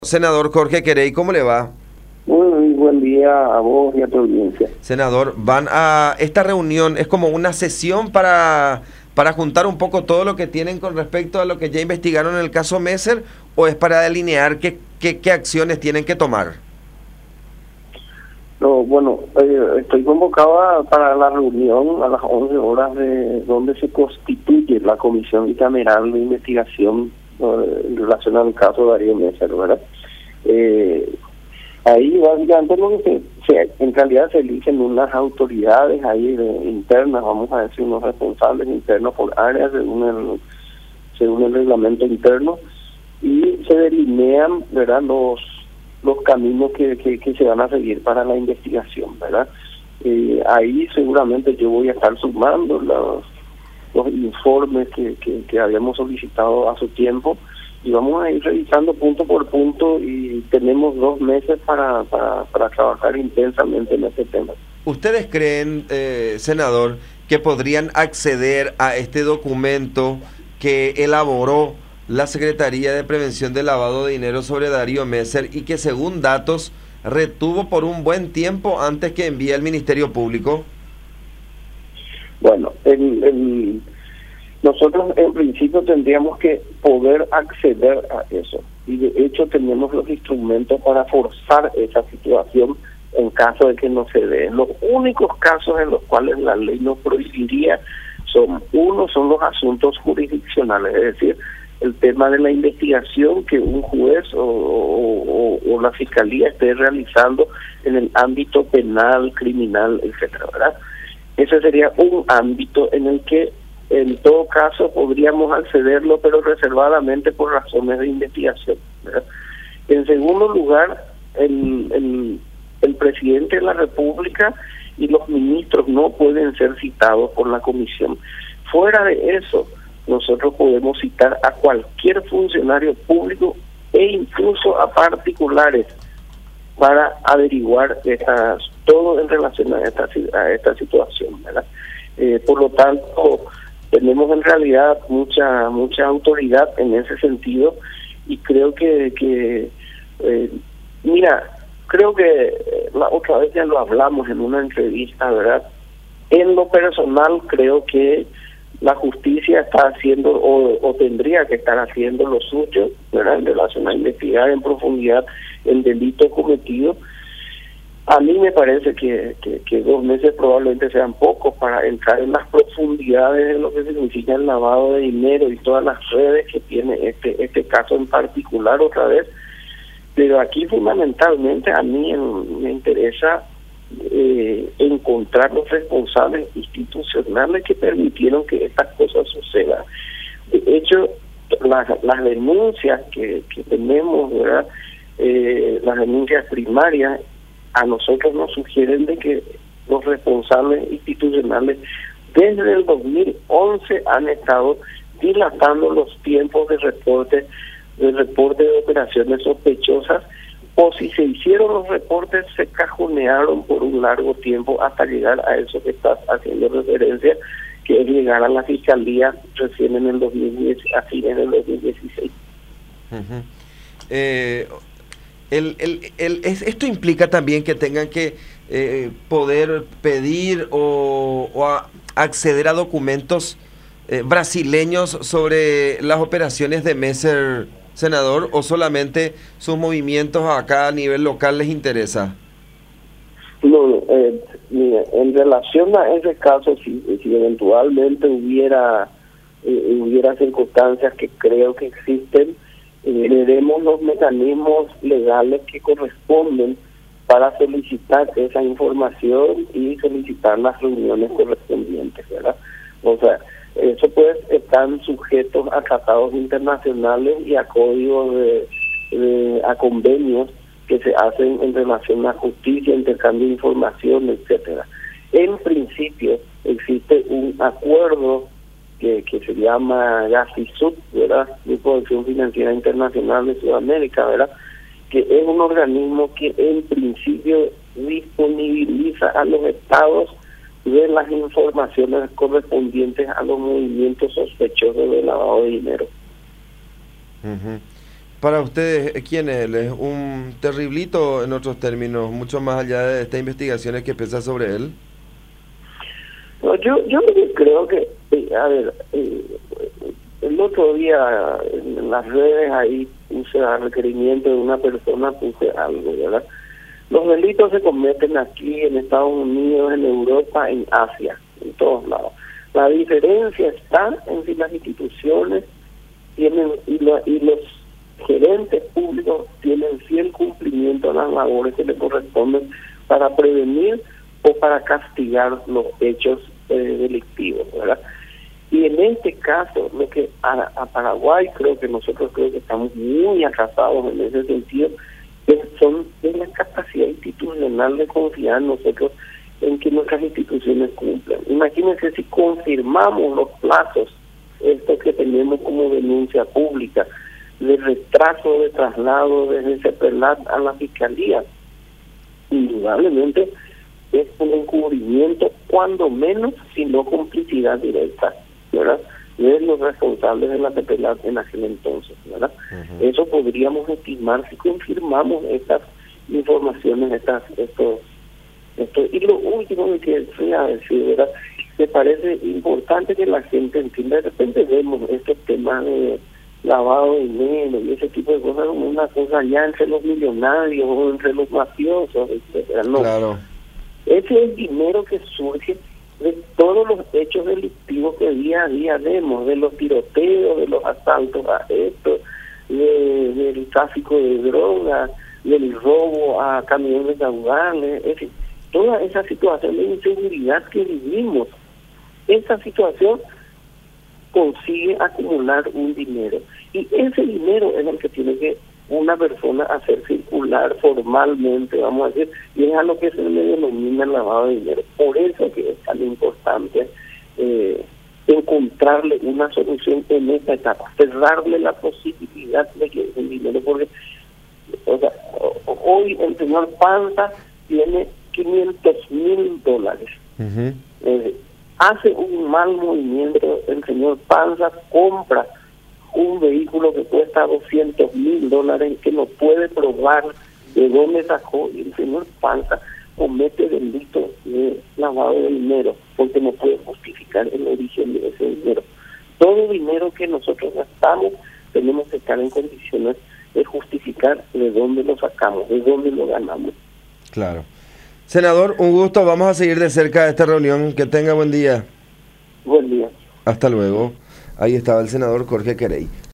Senador Jorge Querey, ¿cómo le va? Muy buen día a vos y a tu audiencia. Senador, van a esta reunión, es como una sesión para juntar un poco todo lo que tienen con respecto a lo que ya investigaron en el caso Messer, o es para delinear qué acciones tienen que tomar. No, bueno, estoy convocado para la reunión a las 11 horas de donde se constituye la Comisión Bicameral de Investigación en relación al caso Darío Messer, ¿verdad? Ahí básicamente lo que en realidad se eligen unas autoridades ahí internas, vamos a decir, unos responsables internos por áreas según el reglamento interno, y se delinean, ¿verdad?, los caminos que se van a seguir para la investigación, ¿verdad? Ahí seguramente yo voy a estar sumando los informes que habíamos solicitado a su tiempo, y vamos a ir revisando punto por punto, y tenemos 2 meses para trabajar intensamente en este tema. ¿Ustedes creen, senador, que podrían acceder a este documento que elaboró la Secretaría de Prevención del Lavado de Dinero sobre Darío Messer y que, según datos, retuvo por un buen tiempo antes que envíe al Ministerio Público? Bueno, nosotros en principio tendríamos que poder acceder a eso, y de hecho tenemos los instrumentos para forzar esa situación en caso de que no se dé. Los únicos casos en los cuales la ley nos prohibiría son los asuntos jurisdiccionales, es decir, el tema de la investigación que un juez o la fiscalía esté realizando en el ámbito penal, criminal, etcétera, ¿verdad? Ese sería un ámbito en el que en todo caso podríamos accederlo, pero reservadamente por razones de investigación, ¿verdad? En segundo lugar, el presidente de la República y los ministros no pueden ser citados por la comisión. Fuera de eso, nosotros podemos citar a cualquier funcionario público e incluso a particulares para averiguar todo en relación a esta situación, ¿verdad? Por lo tanto, tenemos en realidad mucha autoridad en ese sentido, y creo creo que la otra vez ya lo hablamos en una entrevista, ¿verdad? En lo personal creo que la justicia está haciendo o tendría que estar haciendo lo suyo, ¿verdad?, en relación a investigar en profundidad el delito cometido. A mí me parece que 2 meses probablemente sean pocos para entrar en las profundidades de lo que significa el lavado de dinero y todas las redes que tiene este caso en particular otra vez. Pero aquí fundamentalmente a mí me interesa encontrar los responsables institucionales que permitieron que estas cosas sucedan. De hecho, las denuncias que tenemos, ¿verdad?, las denuncias primarias, a nosotros nos sugieren de que los responsables institucionales desde el 2011 han estado dilatando los tiempos de reporte de operaciones sospechosas, o si se hicieron los reportes se cajonearon por un largo tiempo hasta llegar a eso que estás haciendo referencia, que es llegar a la fiscalía recién en el 2010, a fines del 2016. Esto implica también que tengan que poder pedir o acceder a documentos brasileños sobre las operaciones de Messer, senador, o solamente sus movimientos acá a nivel local les interesa. No, mira, en relación a ese caso, si eventualmente hubiera circunstancias que creo que existen, veremos los mecanismos legales que corresponden para solicitar esa información y solicitar las reuniones correspondientes, ¿verdad? O sea, eso pues están sujetos a tratados internacionales y a códigos a convenios que se hacen en relación a justicia, intercambio de información, etcétera. En principio existe un acuerdo que se llama GAFISUD, ¿verdad?, Grupo de Acción Financiera Internacional de Sudamérica, ¿verdad?, que es un organismo que en principio disponibiliza a los estados de las informaciones correspondientes a los movimientos sospechosos de lavado de dinero. Para ustedes, ¿quién es él? ¿Es un terriblito en otros términos, mucho más allá de estas investigaciones que pesa sobre él? No, yo creo que, a ver, el otro día en las redes ahí puse a requerimiento de una persona, puse algo, ¿verdad? Los delitos se cometen aquí en Estados Unidos, en Europa, en Asia, en todos lados. La diferencia está en si las instituciones tienen y los gerentes públicos tienen fiel cumplimiento a las labores que les corresponden para prevenir o para castigar los hechos delictivos, ¿verdad? Y en este caso, lo que a Paraguay nosotros creo que estamos muy atrasados en ese sentido, es la capacidad institucional de confiar nosotros en que nuestras instituciones cumplan. Imagínense si confirmamos los plazos, estos que tenemos como denuncia pública, de retraso de traslado desde CEPELAT a la Fiscalía, indudablemente es un encubrimiento, cuando menos, si no complicidad directa, ¿verdad?, de los responsables de la CEPELAT en aquel entonces, ¿verdad? Eso podríamos estimar si confirmamos estas informaciones, y lo último que quería decir, ¿verdad?, me parece importante que la gente entienda. De repente vemos estos temas de lavado de dinero y ese tipo de cosas como una cosa ya entre los millonarios o entre los mafiosos, etcétera. No, Claro. ese es dinero que surge de todos los hechos delictivos que día a día vemos, de los tiroteos, de los asaltos a esto, del tráfico de drogas, del robo a camiones caudales, es decir, toda esa situación de inseguridad que vivimos, esa situación consigue acumular un dinero, y ese dinero es el que tiene que una persona hacer circular formalmente, vamos a decir, y es a lo que se le denomina lavado de dinero. Por eso que es tan importante encontrarle una solución en esta etapa, cerrarle la posibilidad de que el dinero, porque hoy el señor Panza tiene $500,000. Hace un mal movimiento el señor Panza, compra un vehículo que cuesta $200,000, que no puede probar de dónde sacó, y el señor Panza comete delito de lavado de dinero porque no puede justificar el origen de ese dinero. Todo dinero que nosotros gastamos tenemos que estar en condiciones de justificar de dónde lo sacamos, de dónde lo ganamos. Claro. Senador, un gusto. Vamos a seguir de cerca esta reunión. Que tenga buen día. Buen día. Hasta luego. Ahí estaba el senador Jorge Querey.